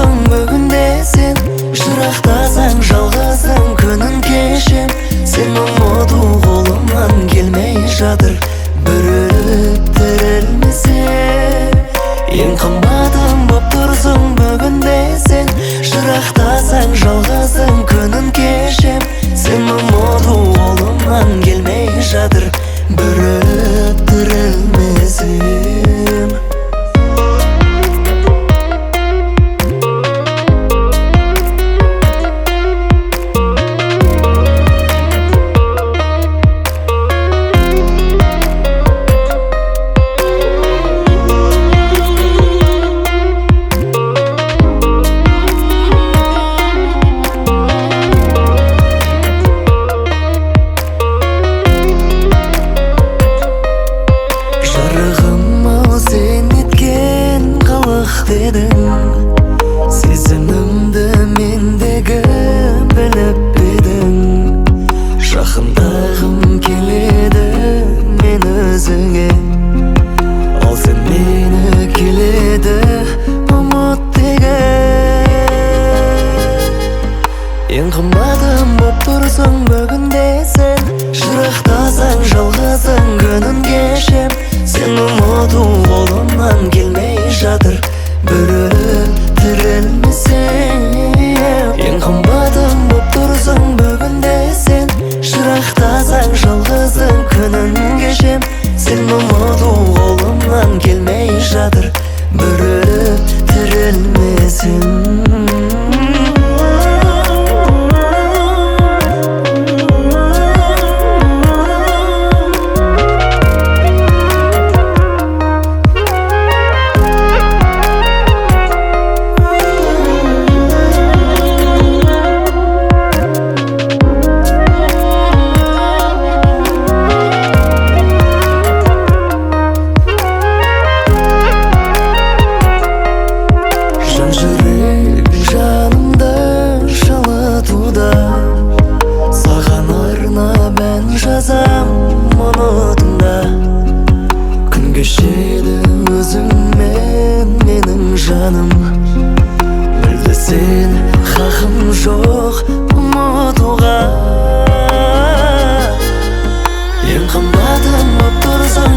тұрсың бүгінде сен, жырақтасаң жалғызым күнін кешем. Сен ұмыту қолымнан келмей жатыр, бүріліп тірілмесем. Ең қымбатым боп тұрсың бүгінде сен, жырақтасаң жалғызым күнін кешем. Сен ұмыту қолымнан келмей жатыр, бүріліп тірілмесем. Сезімімді мендегі біліп едің, жақындағым келеді мен өзіңе. Ал сен мені келеді ұмыт деген. Ең қымбатым боп тұрсың бүгінде сен, жырақтасаң жалғызым күнін кешем. Сен ұмыту қолымнан келмей жатыр, бүріліп тірілмесем. Ең қымбатым боп тұрсың бүгінде сен, жырақтасаң жалғызым күнін кешем. Сен ұмыту қолымнан келмей жатыр, бүріліп тірілмесем. Жазам мұнытында күн кешеді өзіңмен менің жаным. Мүлде сен хақым жоқ ұмытуға. Ең қымбатым боп тұрсың